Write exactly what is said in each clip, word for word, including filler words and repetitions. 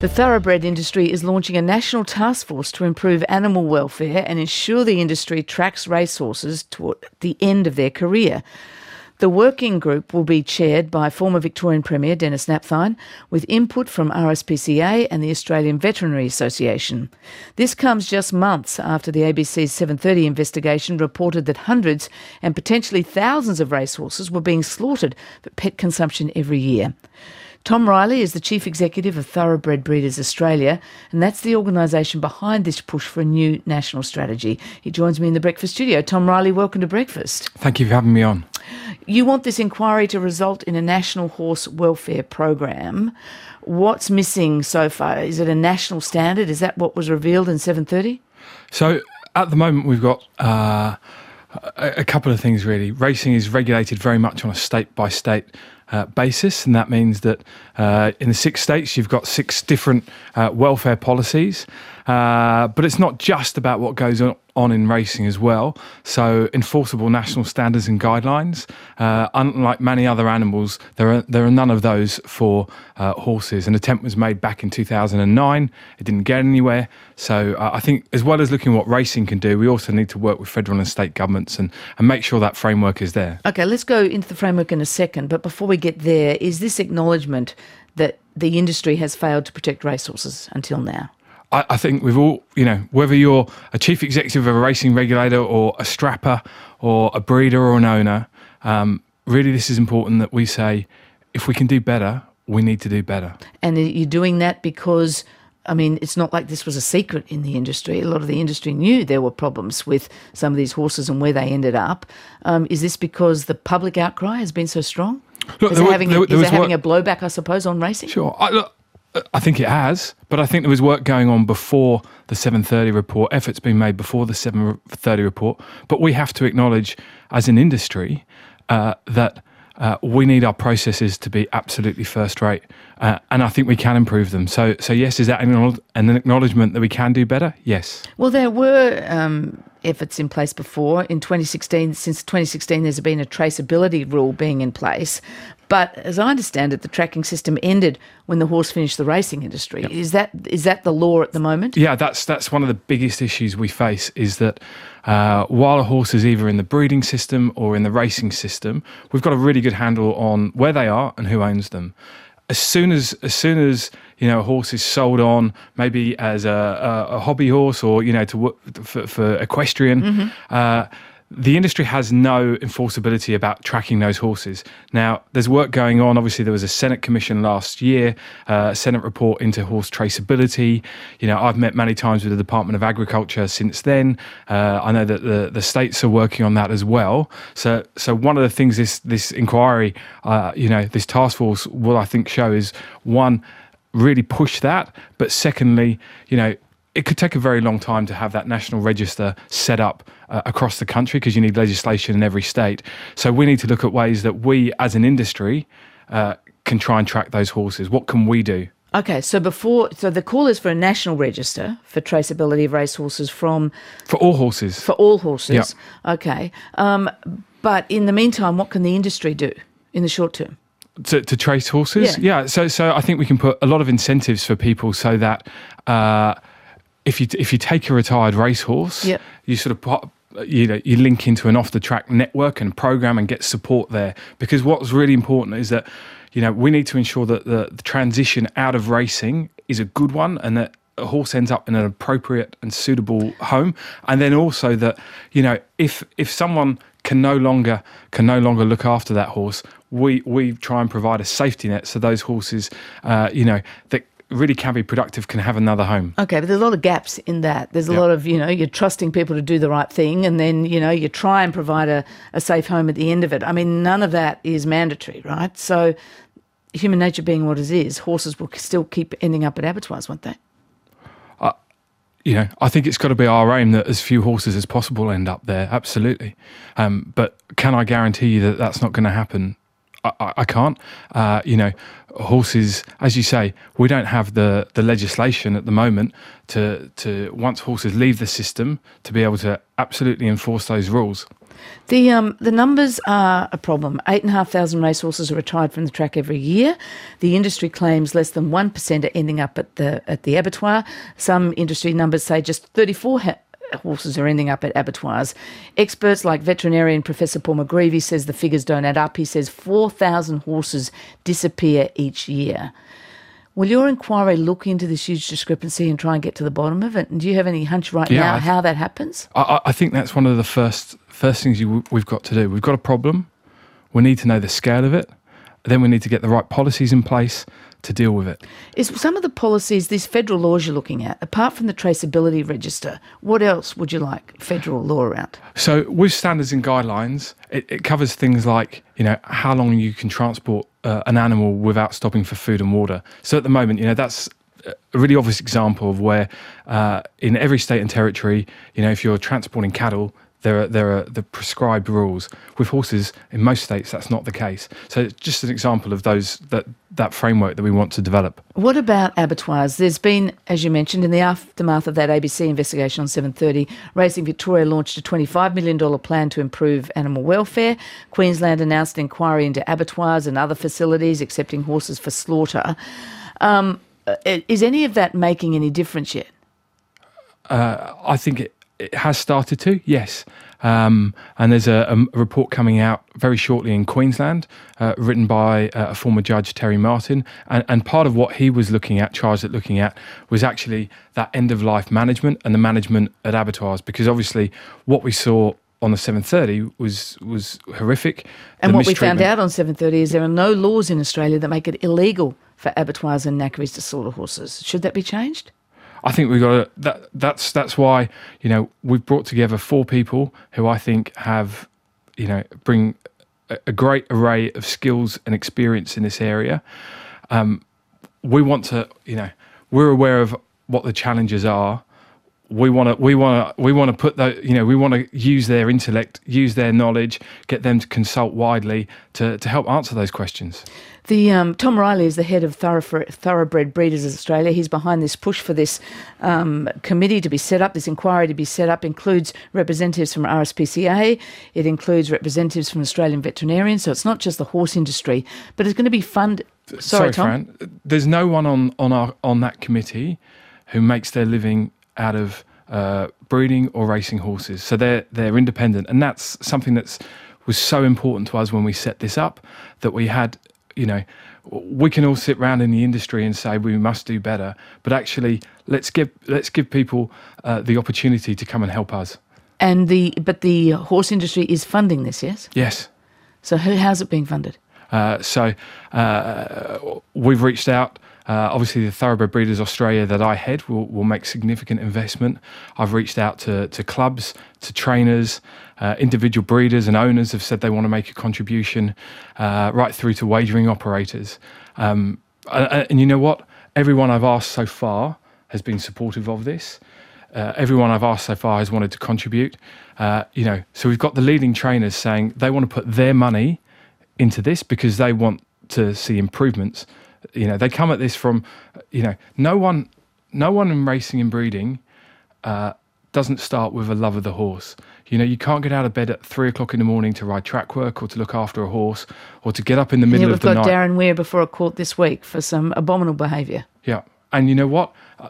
The thoroughbred industry is launching a national task force to improve animal welfare and ensure the industry tracks racehorses toward the end of their career. The working group will be chaired by former Victorian Premier Denis Napthine, with input from R S P C A and the Australian Veterinary Association. This comes just months after the A B C's seven thirty investigation reported that hundreds and potentially thousands of racehorses were being slaughtered for pet consumption every year. Tom Riley is the Chief Executive of Thoroughbred Breeders Australia, and that's the organisation behind this push for a new national strategy. He joins me in the breakfast studio. Tom Riley, welcome to breakfast. Thank you for having me on. You want this inquiry to result in a national horse welfare program. What's missing so far? Is it a national standard? Is that what was revealed in seven thirty? So at the moment we've got uh, a, a couple of things really. Racing is regulated very much on a state-by-state Uh, basis, and that means that uh, in the six states you've got six different uh, welfare policies, uh, but it's not just about what goes on, on in racing as well. So enforceable national standards and guidelines, uh, unlike many other animals, there are there are none of those for uh, horses. An attempt was made back in two thousand nine. It didn't get anywhere. So uh, I think as well as looking at what racing can do, we also need to work with federal and state governments and, and make sure that framework is there. Okay, let's go into the framework in a second, but before we get there, is this acknowledgement that the industry has failed to protect racehorses until now? I, I think we've all, you know, whether you're a chief executive of a racing regulator or a strapper or a breeder or an owner, um, really this is important that we say, if we can do better, we need to do better. And you're doing that because, I mean, it's not like this was a secret in the industry. A lot of the industry knew there were problems with some of these horses and where they ended up. Um, is this because the public outcry has been so strong? Look, is it having, there, there is it having a blowback, I suppose, on racing? Sure. I, look, I think it has, but I think there was work going on before the seven thirty report, efforts being made before the seven thirty report. But we have to acknowledge as an industry uh, that uh, we need our processes to be absolutely first rate. Uh, and I think we can improve them. So, so yes, is that an, an acknowledgement that we can do better? Yes. Well, there were um, efforts in place before. In twenty sixteen, since twenty sixteen, there's been a traceability rule being in place. But as I understand it, the tracking system ended when the horse finished the racing industry. Yep. Is that is that the law at the moment? Yeah, that's that's one of the biggest issues we face, is that uh, while a horse is either in the breeding system or in the racing system, we've got a really good handle on where they are and who owns them. As soon as, as soon as you know, a horse is sold on, maybe as a, a, a hobby horse or you know, to for, for equestrian, mm-hmm. uh, the industry has no enforceability about tracking those horses. Now, there's work going on. Obviously, there was a Senate commission last year, uh, a Senate report into horse traceability. You know, I've met many times with the Department of Agriculture since then. Uh, I know that the, the states are working on that as well. So, so one of the things this this inquiry, uh, you know, this task force will, I think, show is, one, really push that, but secondly, you know, it could take a very long time to have that national register set up uh, across the country, because you need legislation in every state. So we need to look at ways that we as an industry uh, can try and track those horses. What can we do? Okay, so before, so the call is for a national register for traceability of racehorses from... For all horses. For all horses. Yep. Okay. Um, but in the meantime, what can the industry do in the short term? To, to trace horses? Yeah. yeah. So, so I think we can put a lot of incentives for people so that... Uh, If you if you take a retired racehorse, yep. you sort of put, you know you link into an off the track network and program and get support there. Because what's really important is that you know we need to ensure that the, the transition out of racing is a good one, and that a horse ends up in an appropriate and suitable home. And then also that you know if if someone can no longer can no longer look after that horse, we we try and provide a safety net so those horses, uh, you know that. really can be productive, can have another home. Okay, but there's a lot of gaps in that. There's a yep. lot of, you know, you're trusting people to do the right thing, and then, you know, you try and provide a, a safe home at the end of it. I mean, none of that is mandatory, right? So human nature being what it is, horses will still keep ending up at abattoirs, won't they? Uh, you know, I think it's got to be our aim that as few horses as possible end up there, absolutely. Um, but can I guarantee you that that's not going to happen? I, I can't. Uh, you know, horses, as you say, we don't have the, the legislation at the moment to, to, once horses leave the system, to be able to absolutely enforce those rules. The um, the numbers are a problem. Eight and a half thousand racehorses are retired from the track every year. The industry claims less than one percent are ending up at the at the abattoir. Some industry numbers say just thirty-four ha- horses are ending up at abattoirs. Experts like veterinarian Professor Paul McGreevy says the figures don't add up. He says four thousand horses disappear each year. Will your inquiry look into this huge discrepancy and try and get to the bottom of it? And do you have any hunch right yeah, now th- how that happens? I, I think that's one of the first first things you, we've got to do. We've got a problem. We need to know the scale of it. Then we need to get the right policies in place to deal with it. Is some of the policies, these federal laws you're looking at, apart from the traceability register, what else would you like federal law around? So with standards and guidelines, it, it covers things like, you know, how long you can transport uh, an animal without stopping for food and water. So at the moment, you know, that's a really obvious example of where uh, in every state and territory, you know, if you're transporting cattle, There are there are the prescribed rules. With horses, in most states, that's not the case. So it's just an example of those that that framework that we want to develop. What about abattoirs? There's been, as you mentioned, in the aftermath of that A B C investigation on seven thirty, Racing Victoria launched a twenty-five million dollars plan to improve animal welfare. Queensland announced an inquiry into abattoirs and other facilities accepting horses for slaughter. Um, is any of that making any difference yet? Uh, I think it. It has started to, yes. Um, and there's a, a report coming out very shortly in Queensland, uh, written by uh, a former judge, Terry Martin. And, and part of what he was looking at, charged at looking at, was actually that end-of-life management and the management at abattoirs. Because obviously what we saw on the seven thirty was was horrific. And the what we found out on seven thirty is there are no laws in Australia that make it illegal for abattoirs and knackeries to slaughter horses. Should that be changed? I think we've got to, that. That's that's why, you know, we've brought together four people who I think have, you know, bring a, a great array of skills and experience in this area. Um, we want to, you know, we're aware of what the challenges are. We want to, we want to, we want to put the, you know, we want to use their intellect, use their knowledge, get them to consult widely to to help answer those questions. The um, Tom Riley is the head of Thoroughbred Breeders Australia. He's behind this push for this um, committee to be set up, this inquiry to be set up, includes representatives from R S P C A, it includes representatives from Australian veterinarians, so it's not just the horse industry, but it's going to be funded. Sorry, Sorry Tom. Fran, there's no one on, on, our, on that committee who makes their living out of uh, breeding or racing horses. So they're, they're independent, and that's something that's was so important to us when we set this up, that we had... You know, we can all sit around in the industry and say we must do better, but actually, let's give let's give people uh, the opportunity to come and help us. And the but the horse industry is funding this, yes? Yes. So who, how's it being funded? Uh, so uh, we've reached out. Uh, obviously, the Thoroughbred Breeders Australia that I head will, will make significant investment. I've reached out to, to clubs, to trainers, uh, individual breeders and owners have said they want to make a contribution, uh, right through to wagering operators. Um, and, and you know what? Everyone I've asked so far has been supportive of this. Uh, everyone I've asked so far has wanted to contribute. Uh, you know, so we've got the leading trainers saying they want to put their money into this because they want to see improvements. You know, they come at this from, you know, no one, no one in racing and breeding uh, doesn't start with a love of the horse. You know, you can't get out of bed at three o'clock in the morning to ride track work or to look after a horse or to get up in the middle yeah, of the night. We've got Darren Weir before a court this week for some abominable behaviour. Yeah, and you know what? Uh,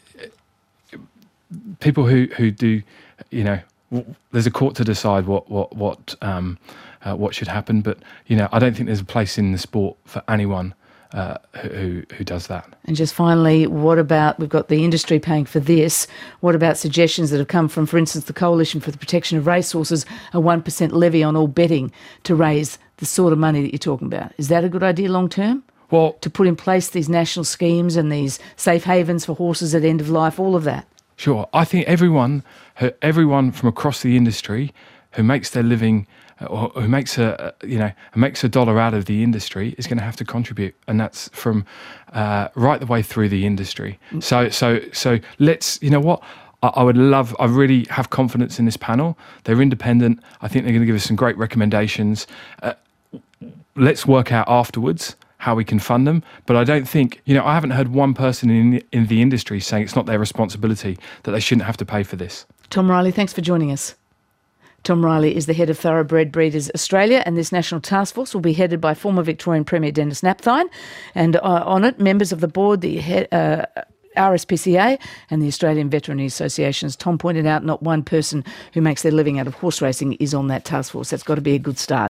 people who, who do, you know, w- there's a court to decide what what what um, uh, what should happen. But you know, I don't think there's a place in the sport for anyone Uh, who who does that. And just finally, what about, we've got the industry paying for this, what about suggestions that have come from, for instance, the Coalition for the Protection of Racehorses, a one percent levy on all betting to raise the sort of money that you're talking about? Is that a good idea long term? Well, to put in place these national schemes and these safe havens for horses at end of life, all of that? Sure. I think everyone, everyone from across the industry who makes their living or who makes a you know makes a dollar out of the industry is going to have to contribute, and that's from uh, right the way through the industry. So so so let's you know what I, I would love. I really have confidence in this panel. They're independent. I think they're going to give us some great recommendations. Uh, let's work out afterwards how we can fund them. But I don't think you know I haven't heard one person in the, in the industry saying it's not their responsibility, that they shouldn't have to pay for this. Tom Riley, thanks for joining us. Tom Riley is the head of Thoroughbred Breeders Australia, and this national task force will be headed by former Victorian Premier Dennis Napthine, and uh, on it, members of the board, the head, uh, R S P C A and the Australian Veterinary Association. As Tom pointed out, not one person who makes their living out of horse racing is on that task force. That's got to be a good start.